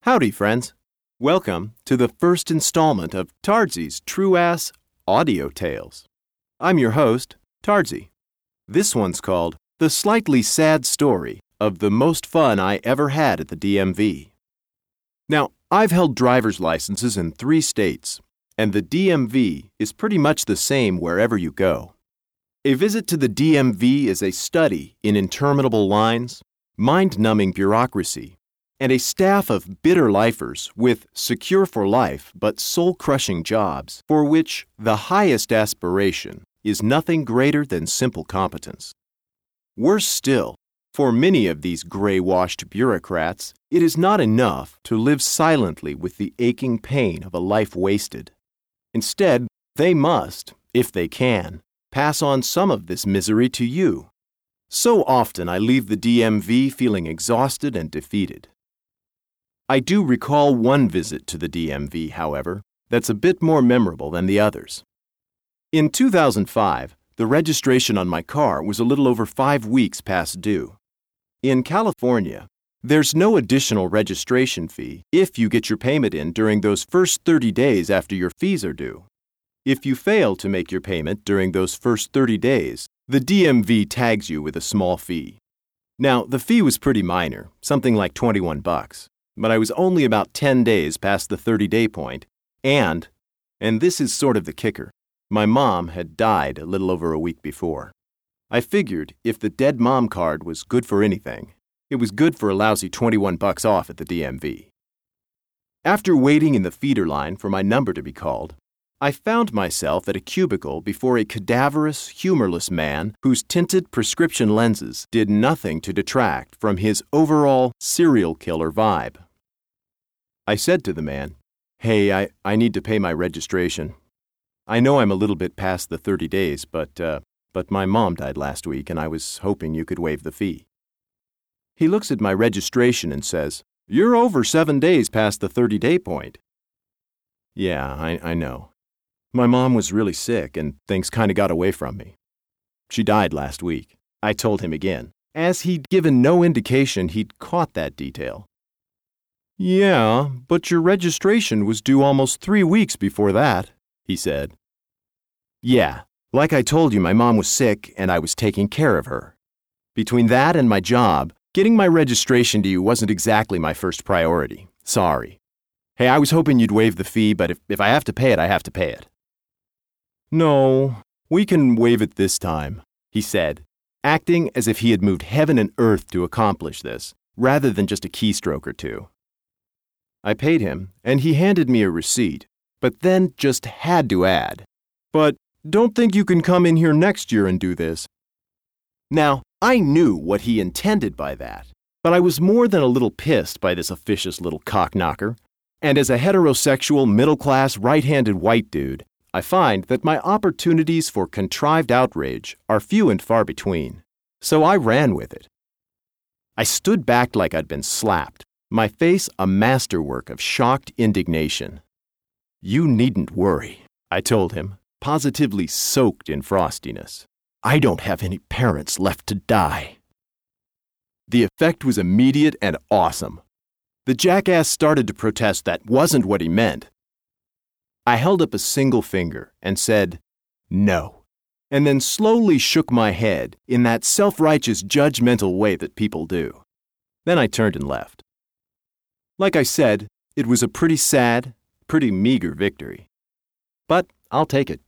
Howdy, friends. Welcome to the first installment of Tardsy's True Ass Audio Tales. I'm your host, Tardsy. This one's called The Slightly Sad Story of the Most Fun I Ever Had at the DMV. Now, I've held driver's licenses in 3 states, and the DMV is pretty much the same wherever you go. A visit to the DMV is a study in interminable lines, mind-numbing bureaucracy, and a staff of bitter lifers with secure for life but soul-crushing jobs for which the highest aspiration is nothing greater than simple competence. Worse still, for many of these gray-washed bureaucrats, it is not enough to live silently with the aching pain of a life wasted. Instead, they must, if they can, pass on some of this misery to you. So often I leave the DMV feeling exhausted and defeated. I do recall one visit to the DMV, however, that's a bit more memorable than the others. In 2005, the registration on my car was a little over 5 weeks past due. In California, there's no additional registration fee if you get your payment in during those first 30 days after your fees are due. If you fail to make your payment during those first 30 days, the DMV tags you with a small fee. Now, the fee was pretty minor, something like $21. But I was only about 10 days past the 30-day point, and this is sort of the kicker, my mom had died a little over a week before. I figured if the dead mom card was good for anything, it was good for a lousy $21 off at the DMV. After waiting in the feeder line for my number to be called, I found myself at a cubicle before a cadaverous, humorless man whose tinted prescription lenses did nothing to detract from his overall serial killer vibe. I said to the man, "Hey, I need to pay my registration. I know I'm a little bit past the 30 days, but my mom died last week and I was hoping you could waive the fee." He looks at my registration and says, "You're over 7 days past the 30-day point." Yeah, I know. My mom was really sick and things kind of got away from me. She died last week, I told him again, as he'd given no indication he'd caught that detail. "Yeah, but your registration was due almost 3 weeks before that," he said. Yeah, like I told you, my mom was sick and I was taking care of her. Between that and my job, getting my registration to you wasn't exactly my first priority. Sorry. Hey, I was hoping you'd waive the fee, but if I have to pay it, I have to pay it. "No, we can waive it this time," he said, acting as if he had moved heaven and earth to accomplish this, rather than just a keystroke or two. I paid him, and he handed me a receipt, but then just had to add, "But don't think you can come in here next year and do this." Now, I knew what he intended by that, but I was more than a little pissed by this officious little cockknocker, and as a heterosexual, middle-class, right-handed white dude, I find that my opportunities for contrived outrage are few and far between, so I ran with it. I stood back like I'd been slapped, my face a masterwork of shocked indignation. "You needn't worry," I told him, positively soaked in frostiness. "I don't have any parents left to die." The effect was immediate and awesome. The jackass started to protest that wasn't what he meant. I held up a single finger and said, "No," and then slowly shook my head in that self-righteous, judgmental way that people do. Then I turned and left. Like I said, it was a pretty sad, pretty meager victory. But I'll take it.